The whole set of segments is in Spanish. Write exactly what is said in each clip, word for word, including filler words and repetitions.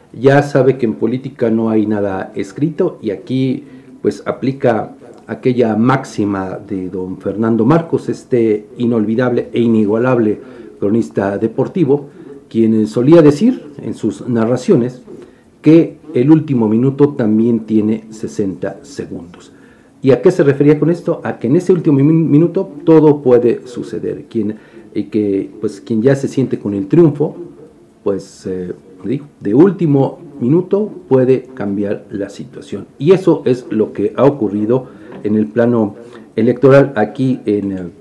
ya sabe que en política no hay nada escrito y aquí pues aplica aquella máxima de don Fernando Marcos, este inolvidable e inigualable cronista deportivo, quien solía decir en sus narraciones que el último minuto también tiene sesenta segundos. ¿Y a qué se refería con esto? A que en ese último minuto todo puede suceder. Quien, y que pues quien ya se siente con el triunfo, pues eh, de último minuto puede cambiar la situación. Y eso es lo que ha ocurrido en el plano electoral aquí en,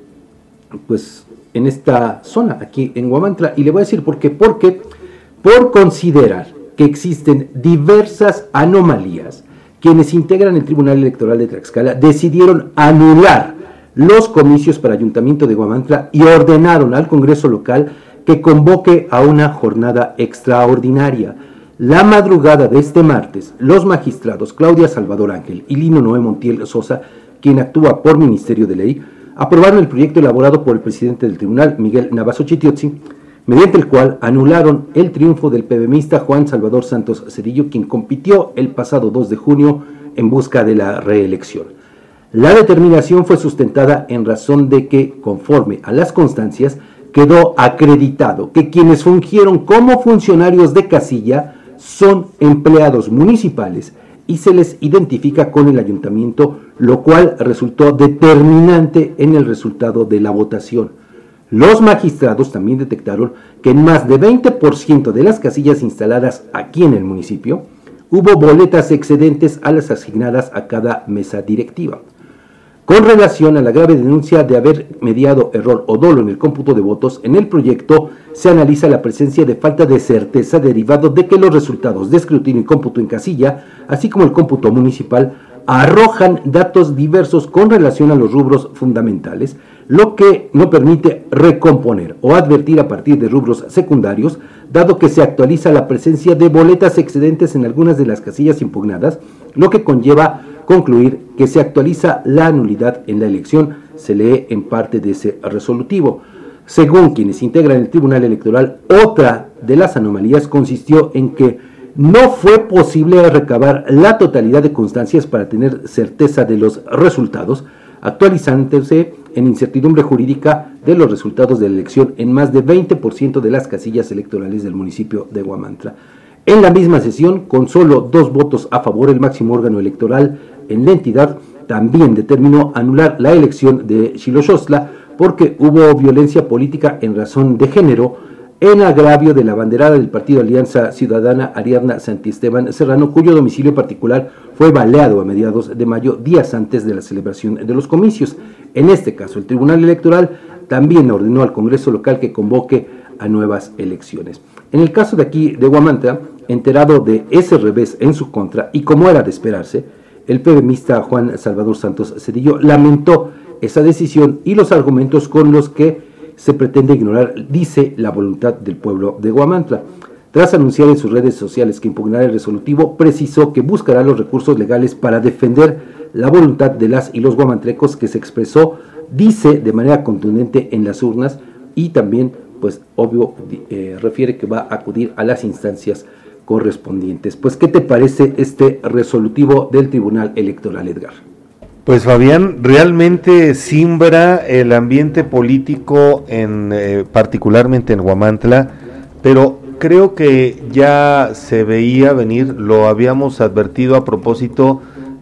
pues, en esta zona, aquí en Huamantla. Y le voy a decir por qué. Porque por considerar que existen diversas anomalías, quienes integran el Tribunal Electoral de Tlaxcala decidieron anular los comicios para Ayuntamiento de Huamantla y ordenaron al Congreso local que convoque a una jornada extraordinaria. La madrugada de este martes, los magistrados Claudia Salvador Ángel y Lino Noé Montiel Sosa, quien actúa por Ministerio de Ley, aprobaron el proyecto elaborado por el presidente del tribunal, Miguel Navazo Chitiotzi, mediante el cual anularon el triunfo del PBMista Juan Salvador Santos Cedillo, quien compitió el pasado dos de junio en busca de la reelección. La determinación fue sustentada en razón de que, conforme a las constancias, quedó acreditado que quienes fungieron como funcionarios de casilla son empleados municipales y se les identifica con el ayuntamiento, lo cual resultó determinante en el resultado de la votación. Los magistrados también detectaron que en más de veinte por ciento de las casillas instaladas aquí en el municipio hubo boletas excedentes a las asignadas a cada mesa directiva. Con relación a la grave denuncia de haber mediado error o dolo en el cómputo de votos, en el proyecto se analiza la presencia de falta de certeza derivado de que los resultados de escrutinio y cómputo en casilla, así como el cómputo municipal, arrojan datos diversos con relación a los rubros fundamentales, lo que no permite recomponer o advertir a partir de rubros secundarios, dado que se actualiza la presencia de boletas excedentes en algunas de las casillas impugnadas, lo que conlleva concluir que se actualiza la nulidad en la elección, se lee en parte de ese resolutivo. Según quienes integran el Tribunal Electoral, otra de las anomalías consistió en que no fue posible recabar la totalidad de constancias para tener certeza de los resultados, actualizándose en incertidumbre jurídica de los resultados de la elección en más de veinte por ciento de las casillas electorales del municipio de Huamantla. En la misma sesión, con solo dos votos a favor, el máximo órgano electoral en la entidad también determinó anular la elección de Xiloxostla porque hubo violencia política en razón de género en agravio de la abanderada del Partido Alianza Ciudadana Ariadna Santiesteban Serrano, cuyo domicilio particular fue baleado a mediados de mayo, días antes de la celebración de los comicios. En este caso, el Tribunal Electoral también ordenó al Congreso local que convoque a nuevas elecciones. En el caso de aquí de Huamantla, enterado de ese revés en su contra y como era de esperarse, el PBMista Juan Salvador Santos Cedillo lamentó esa decisión y los argumentos con los que se pretende ignorar, dice, la voluntad del pueblo de Huamantla. Tras anunciar en sus redes sociales que impugnará el resolutivo, precisó que buscará los recursos legales para defender la voluntad de las y los guamantlecos que se expresó, dice, de manera contundente en las urnas y también, pues, obvio, eh, refiere que va a acudir a las instancias correspondientes. Pues, ¿qué te parece este resolutivo del Tribunal Electoral, Edgar? Pues Fabián, realmente simbra el ambiente político, en eh, particularmente en Huamantla, pero creo que ya se veía venir, lo habíamos advertido a propósito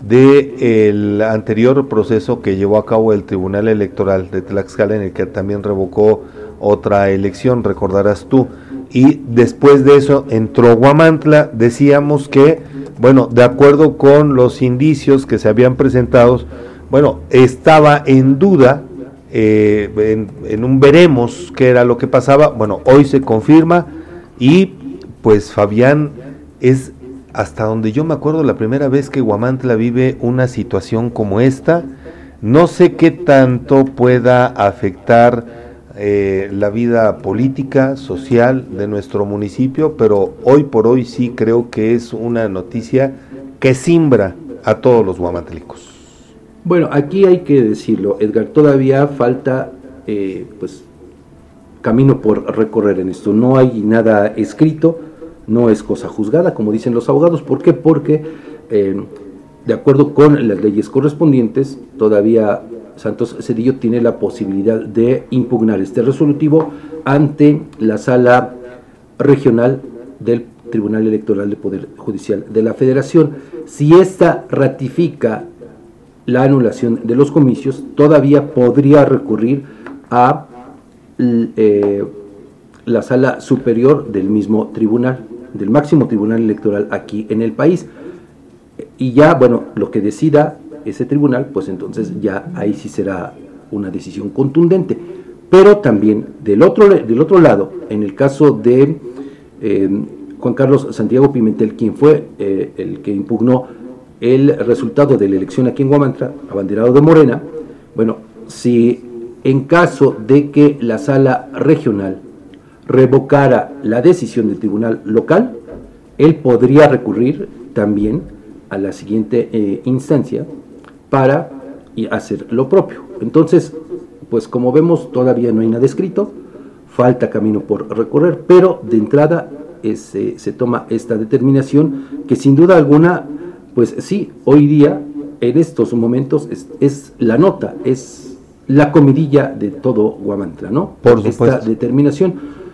del anterior proceso que llevó a cabo el Tribunal Electoral de Tlaxcala, en el que también revocó otra elección, recordarás tú, y después de eso entró Huamantla. Decíamos que, bueno, de acuerdo con los indicios que se habían presentado, bueno, estaba en duda, eh, en, en un veremos qué era lo que pasaba. Bueno, hoy se confirma y pues Fabián, es hasta donde yo me acuerdo la primera vez que Huamantla vive una situación como esta. No sé qué tanto pueda afectar Eh, la vida política, social de nuestro municipio, pero hoy por hoy sí creo que es una noticia que simbra a todos los huamantlicos. Bueno, aquí hay que decirlo, Edgar, todavía falta eh, pues camino por recorrer en esto, no hay nada escrito, no es cosa juzgada, como dicen los abogados. ¿Por qué? Porque eh, de acuerdo con las leyes correspondientes, todavía Santos Cedillo tiene la posibilidad de impugnar este resolutivo ante la Sala Regional del Tribunal Electoral del Poder Judicial de la Federación. Si ésta ratifica la anulación de los comicios, todavía podría recurrir a eh, la Sala Superior del mismo tribunal, del máximo tribunal electoral aquí en el país. Y ya, bueno, lo que decida ese tribunal, pues entonces ya ahí sí será una decisión contundente. Pero también del otro, del otro lado, en el caso de eh, Juan Carlos Santiago Pimentel, quien fue eh, el que impugnó el resultado de la elección aquí en Huamantla, abanderado de Morena, bueno, si en caso de que la sala regional revocara la decisión del tribunal local, él podría recurrir también a la siguiente eh, instancia para y hacer lo propio. Entonces, pues como vemos, todavía no hay nada escrito, falta camino por recorrer, pero de entrada es, eh, se toma esta determinación que sin duda alguna, pues sí, hoy día, en estos momentos, es, es la nota, es la comidilla de todo Huamantla, ¿no? Por supuesto. Esta determinación.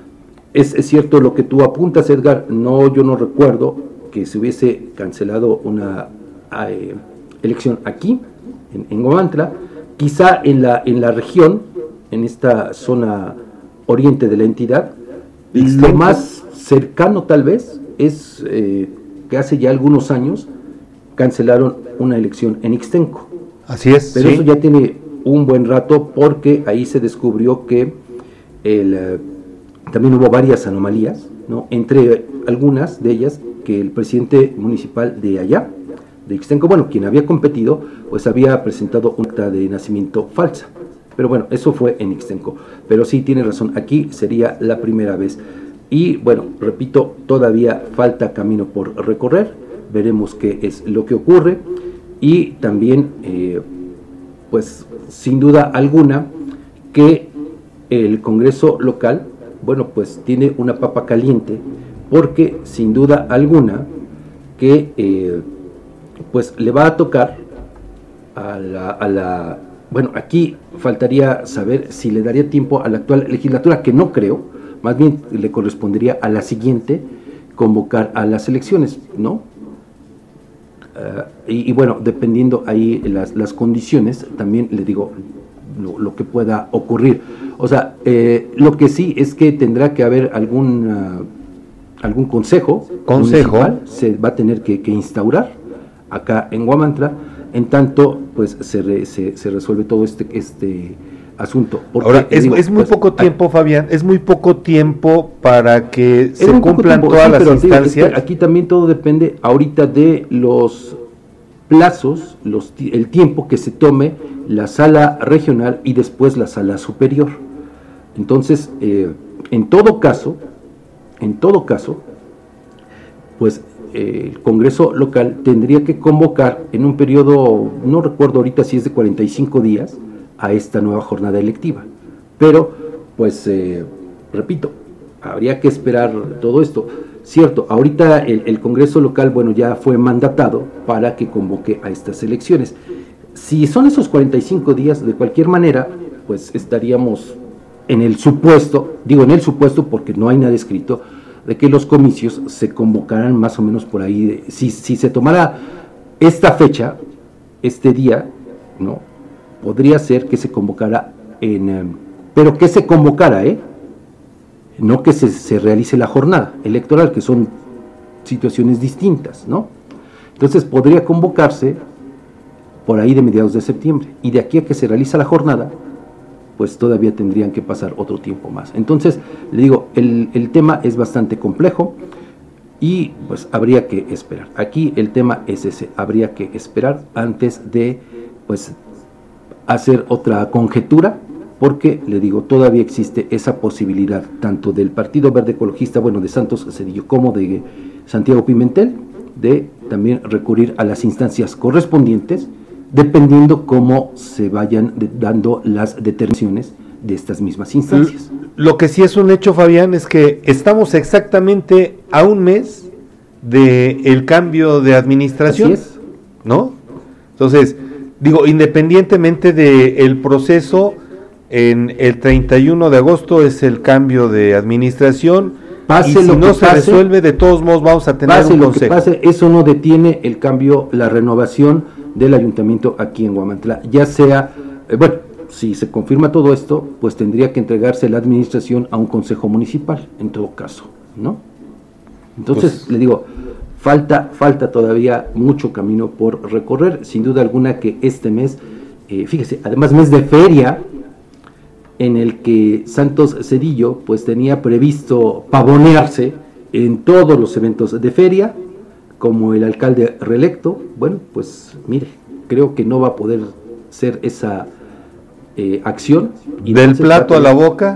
Es, es cierto lo que tú apuntas, Edgar, no, yo no recuerdo que se hubiese cancelado una eh, elección aquí, en, en Huamantla, quizá en la, en la región, en esta zona oriente de la entidad, Ixtenco. Lo más cercano tal vez es eh, que hace ya algunos años cancelaron una elección en Ixtenco. Así es. Pero sí. Eso ya tiene un buen rato, porque ahí se descubrió que el, eh, también hubo varias anomalías, ¿no? Entre algunas de ellas que el presidente municipal de allá, de Ixtenco, bueno, quien había competido, pues había presentado un acta de nacimiento falsa. Pero bueno, eso fue en Ixtenco. Pero sí, tiene razón, aquí sería la primera vez. Y bueno, repito, todavía falta camino por recorrer, veremos qué es lo que ocurre. Y también, eh, pues sin duda alguna, que el Congreso local, bueno, pues tiene una papa caliente, porque sin duda alguna que eh, pues le va a tocar a la, a la, bueno, aquí faltaría saber si le daría tiempo a la actual legislatura, que no creo, más bien le correspondería a la siguiente convocar a las elecciones, ¿no? Uh, y, y bueno, dependiendo ahí las, las condiciones, también le digo lo, lo que pueda ocurrir. O sea, eh, lo que sí es que tendrá que haber algún, uh, algún consejo, consejo municipal, se va a tener que, que instaurar acá en Huamantla, en tanto pues se, re, se, se resuelve todo este, este asunto. Porque, Ahora, es, digo, es muy pues, poco tiempo, Fabián, es muy poco tiempo para que se cumplan tiempo, todas sí, las pero, instancias. Digo, aquí también todo depende ahorita de los plazos, los, el tiempo que se tome la sala regional y después la sala superior. Entonces, eh, en todo caso, en todo caso, pues eh, el Congreso local tendría que convocar en un periodo, no recuerdo ahorita si es de cuarenta y cinco días, a esta nueva jornada electiva. Pero, pues, eh, repito, habría que esperar todo esto. Cierto, ahorita el, el Congreso local, bueno, ya fue mandatado para que convoque a estas elecciones. Si son esos cuarenta y cinco días, de cualquier manera, pues estaríamos en el supuesto, digo en el supuesto porque no hay nada escrito, de que los comicios se convocarán más o menos por ahí. De, si, si se tomara esta fecha, este día, ¿no? Podría ser que se convocara en, eh, pero que se convocara, ¿eh? No que se, se realice la jornada electoral, que son situaciones distintas, ¿no? Entonces podría convocarse por ahí de mediados de septiembre, y de aquí a que se realiza la jornada, pues todavía tendrían que pasar otro tiempo más. Entonces, le digo, el, el tema es bastante complejo y pues habría que esperar. Aquí el tema es ese, habría que esperar antes de, pues, hacer otra conjetura, porque, le digo, todavía existe esa posibilidad, tanto del Partido Verde Ecologista, bueno, de Santos Cedillo, como de Santiago Pimentel, de también recurrir a las instancias correspondientes, dependiendo cómo se vayan de, dando las determinaciones de estas mismas instancias. Lo que sí es un hecho, Fabián, es que estamos exactamente a un mes del cambio de administración, Así es. ¿no? Entonces, digo, independientemente del proceso, en el treinta y uno de agosto es el cambio de administración, pase y si lo no que se pase, resuelve, de todos modos vamos a tener pase un lo consejo. Que pase, eso no detiene el cambio, la renovación del ayuntamiento aquí en Huamantla, ya sea, eh, bueno, si se confirma todo esto, pues tendría que entregarse la administración a un consejo municipal, en todo caso, ¿no? Entonces, pues, le digo, falta, falta todavía mucho camino por recorrer, sin duda alguna que este mes, eh, fíjese, además mes de feria, en el que Santos Cedillo pues tenía previsto pavonearse en todos los eventos de feria, como el alcalde reelecto, bueno, pues mire, creo que no va a poder ser esa eh, acción. Y ¿Del plato a la boca?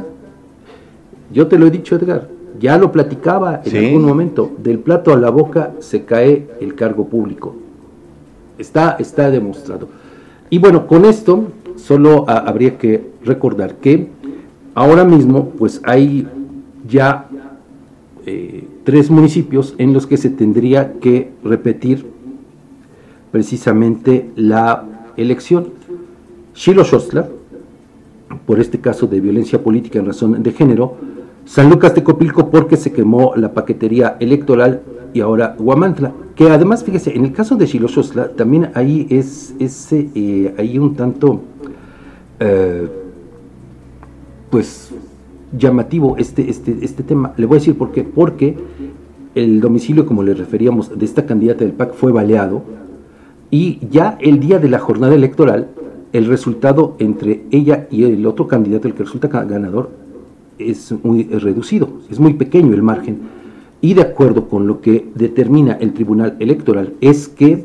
Yo te lo he dicho, Edgar, ya lo platicaba en ¿Sí? algún momento, del plato a la boca se cae el cargo público, está, está demostrado. Y bueno, con esto solo a, habría que recordar que ahora mismo pues hay ya eh, tres municipios en los que se tendría que repetir precisamente la elección. Xiloxostla, por este caso de violencia política en razón de género; San Lucas Tecopilco, porque se quemó la paquetería electoral; y ahora Huamantla, que además, fíjese, en el caso de Xiloxostla también ahí es ese eh, ahí un tanto eh, pues llamativo este, este, este tema. Le voy a decir por qué. Porque el domicilio, como le referíamos, de esta candidata del P A C fue baleado, y ya el día de la jornada electoral, el resultado entre ella y el otro candidato, el que resulta ganador, es muy reducido, es muy pequeño el margen. Y de acuerdo con lo que determina el Tribunal Electoral, es que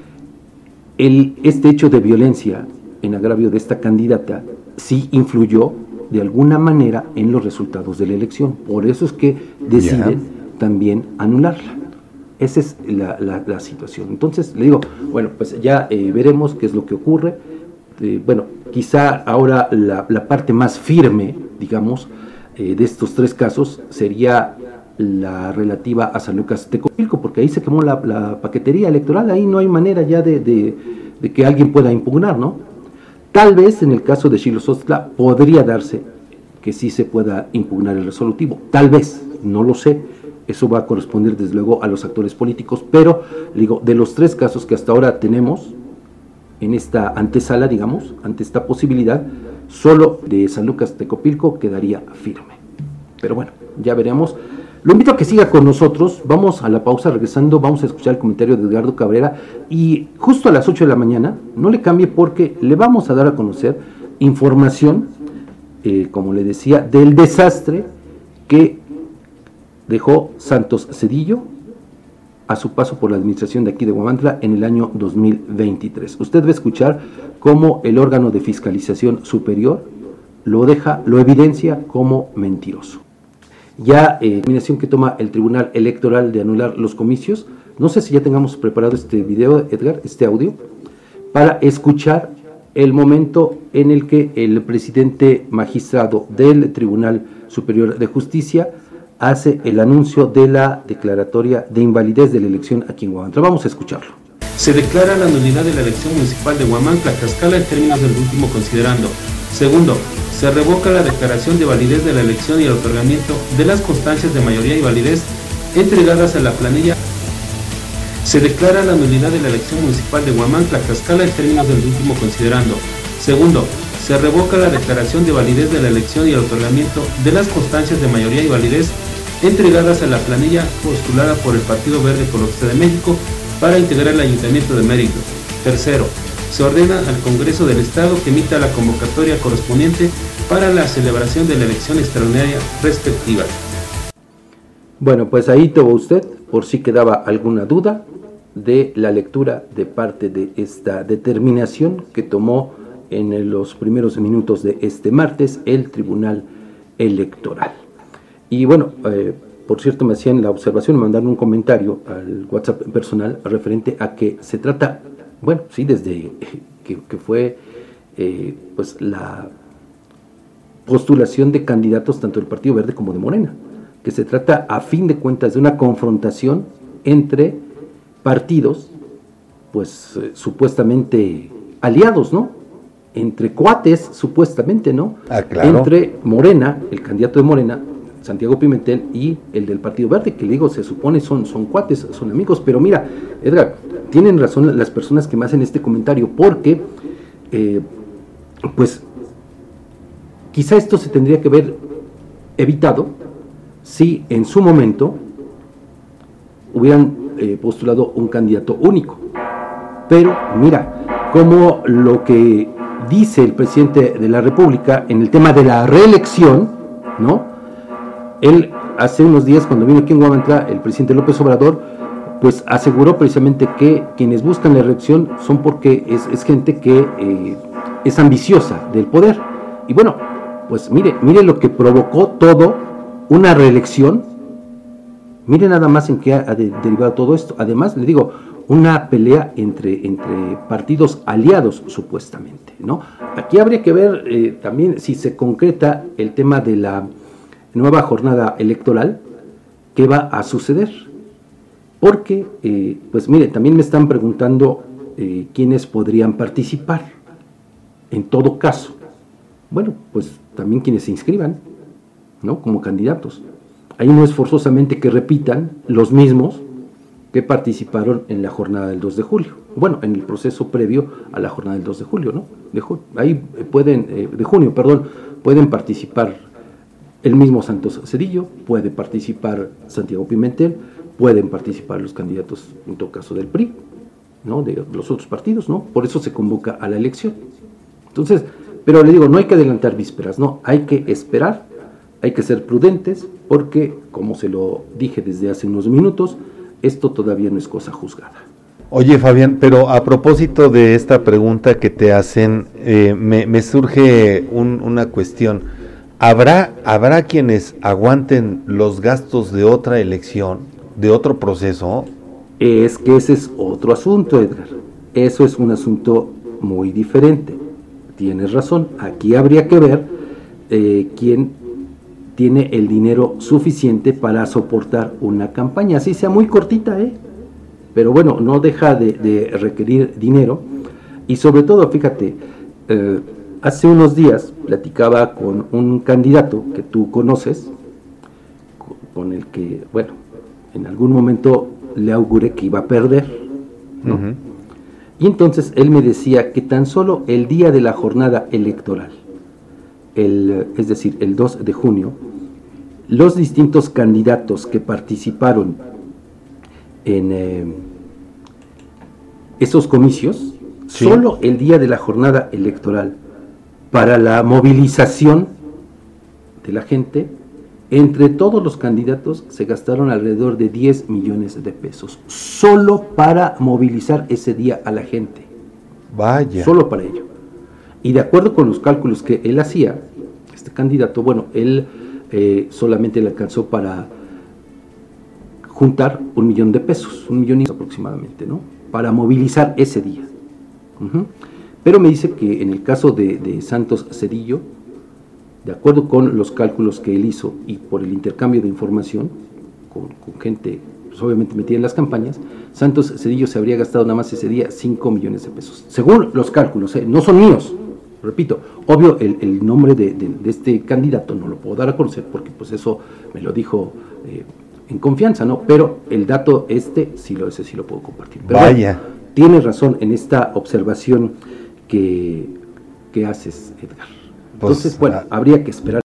el, este hecho de violencia en agravio de esta candidata sí influyó de alguna manera en los resultados de la elección. Por eso es que deciden yeah. también anularla. Esa es la, la, la situación. Entonces, le digo, bueno, pues ya eh, veremos qué es lo que ocurre. Eh, bueno, quizá ahora la, la parte más firme, digamos, eh, de estos tres casos sería la relativa a San Lucas Tecopilco, porque ahí se quemó la, la paquetería electoral, ahí no hay manera ya de, de, de que alguien pueda impugnar, ¿no? Tal vez en el caso de Xiloxostla podría darse que sí se pueda impugnar el resolutivo, tal vez, no lo sé, eso va a corresponder desde luego a los actores políticos, pero digo, de los tres casos que hasta ahora tenemos en esta antesala, digamos, ante esta posibilidad, solo de San Lucas Tecopilco quedaría firme. Pero bueno, ya veremos. Lo invito a que siga con nosotros, vamos a la pausa, regresando vamos a escuchar el comentario de Edgardo Cabrera, y justo a las ocho de la mañana, no le cambie porque le vamos a dar a conocer información, eh, como le decía, del desastre que dejó Santos Cedillo a su paso por la administración de aquí de Huamantla en el año dos mil veintitrés. Usted va a escuchar cómo el órgano de fiscalización superior lo deja, lo evidencia como mentiroso. Ya eh, determinación que toma el Tribunal Electoral de anular los comicios. No sé si ya tengamos preparado este video, Edgar, este audio, para escuchar el momento en el que el presidente magistrado del Tribunal Superior de Justicia hace el anuncio de la declaratoria de invalidez de la elección aquí en Huamantla. Vamos a escucharlo. Se declara la nulidad de la elección municipal de Huamantla, Tlaxcala, en términos del último considerando. Segundo, se revoca la declaración de validez de la elección y el otorgamiento de las constancias de mayoría y validez entregadas a la planilla. Se declara la nulidad de la elección municipal de Huamantla, Tlaxcala, en términos del último considerando. Segundo, se revoca la declaración de validez de la elección y el otorgamiento de las constancias de mayoría y validez entregadas a la planilla postulada por el Partido Verde Ecologista de México para integrar el Ayuntamiento de Mérida. Tercero, se ordena al Congreso del Estado que emita la convocatoria correspondiente para la celebración de la elección extraordinaria respectiva. Bueno, pues ahí tuvo usted, por si quedaba alguna duda, de la lectura de parte de esta determinación que tomó en los primeros minutos de este martes el Tribunal Electoral. Y bueno, eh, por cierto, me hacían la observación, me mandaron un comentario al WhatsApp personal referente a que se trata, bueno, sí, desde que, que fue eh, pues la postulación de candidatos tanto del Partido Verde como de Morena, que se trata a fin de cuentas de una confrontación entre partidos, pues eh, supuestamente aliados, ¿no? Entre cuates, supuestamente, ¿no? Ah, claro. Entre Morena, el candidato de Morena, Santiago Pimentel, y el del Partido Verde, que le digo, se supone son, son cuates, son amigos, pero mira, Edgar, tienen razón las personas que me hacen este comentario, porque, eh, pues, quizá esto se tendría que haber evitado si en su momento hubieran eh, postulado un candidato único. Pero mira, como lo que dice el presidente de la República en el tema de la reelección, ¿no? Él hace unos días, cuando vino aquí en Guamantla, el presidente López Obrador, pues aseguró precisamente que quienes buscan la reelección son porque es, es gente que eh, es ambiciosa del poder. Y bueno, pues mire, mire lo que provocó todo una reelección. Mire nada más en qué ha, ha de, derivado todo esto. Además, le digo, una pelea entre, entre partidos aliados, supuestamente, ¿no? Aquí habría que ver eh, también si se concreta el tema de la nueva jornada electoral, qué va a suceder. Porque, eh, pues mire, también me están preguntando eh, quiénes podrían participar. En todo caso, bueno, pues también quienes se inscriban, ¿no? Como candidatos. Ahí no es forzosamente que repitan los mismos que participaron en la jornada del dos de julio. Bueno, en el proceso previo a la jornada del dos de julio, ¿no? De ju- ahí pueden, eh, de junio, perdón, pueden participar el mismo Santos Cedillo, puede participar Santiago Pimentel, pueden participar los candidatos, en todo caso, del P R I, ¿no? De los otros partidos, ¿no? Por eso se convoca a la elección. Entonces, pero le digo, no hay que adelantar vísperas, no, hay que esperar, hay que ser prudentes, porque, como se lo dije desde hace unos minutos, esto todavía no es cosa juzgada. Oye, Fabián, pero a propósito de esta pregunta que te hacen, eh, me, me surge un, una cuestión. ¿Habrá, ¿Habrá quienes aguanten los gastos de otra elección, de otro proceso? Es que ese es otro asunto, Edgar. Eso es un asunto muy diferente. Tienes razón. Aquí habría que ver eh, quién tiene el dinero suficiente para soportar una campaña, así sea muy cortita, ¿eh? Pero bueno, no deja de, de requerir dinero. Y sobre todo, fíjate, eh, hace unos días platicaba con un candidato que tú conoces, con el que, bueno, en algún momento le auguré que iba a perder, ¿no? Uh-huh. Y entonces él me decía que tan solo el día de la jornada electoral, el, es decir, el dos de junio, los distintos candidatos que participaron en eh, esos comicios, sí, solo el día de la jornada electoral, para la movilización de la gente, entre todos los candidatos se gastaron alrededor de diez millones de pesos, solo para movilizar ese día a la gente. Vaya. Solo para ello. Y de acuerdo con los cálculos que él hacía, este candidato, bueno, él eh, solamente le alcanzó para juntar un millón de pesos, un millón y aproximadamente, ¿no? Para movilizar ese día. Uh-huh. Pero me dice que en el caso de, de Santos Cedillo, de acuerdo con los cálculos que él hizo y por el intercambio de información con, con gente, pues obviamente metida en las campañas, Santos Cedillo se habría gastado nada más ese día cinco millones de pesos. Según los cálculos, ¿eh? No son míos, repito, obvio el, el nombre de, de, de este candidato no lo puedo dar a conocer porque pues eso me lo dijo eh, en confianza, ¿no? Pero el dato este sí lo, ese sí lo puedo compartir. Pero Vaya. Bueno, tienes razón en esta observación que, que haces, Edgar. Entonces, pues, bueno, habría que esperar.